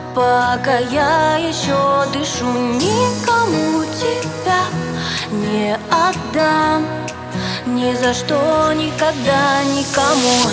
Пока я еще дышу, никому тебя не отдам. Ни за что, никогда, никому.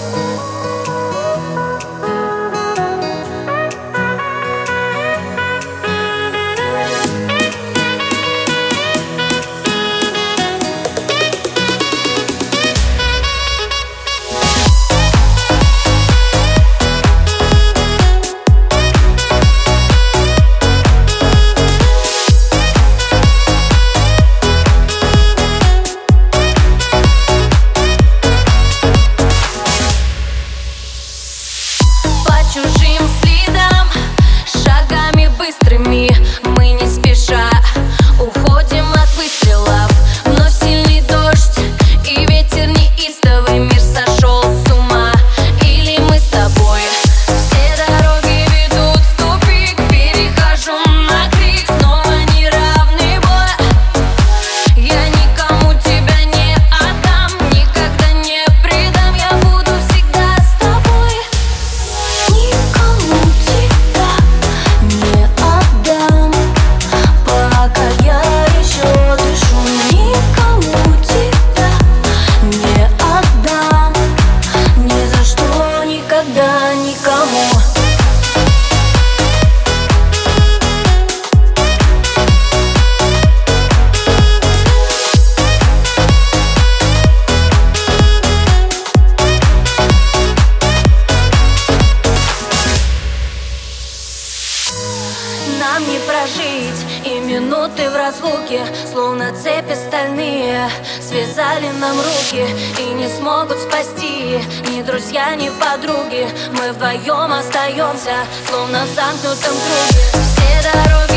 Чужим следам, шагами быстрыми, мы не спеша уходим от выстрелов. Но сильный дождь и ветер неистовый, мир сошел с ума. Или мы с тобой, все дороги ведут в тупик. Перехожу на крик, снова неравный бой. Я никому тебя не отдам, никогда не предам. Я буду всегда с тобой. Никому тебя не отдам. Пока я еще дышу, никому тебя не отдам. Ни за что, никогда, никому. Нам не прожить и минуты в разлуке, словно цепи стальные связали нам руки. И не смогут спасти ни друзья, ни подруги. Мы вдвоем остаемся, словно в замкнутом круге. Все дороги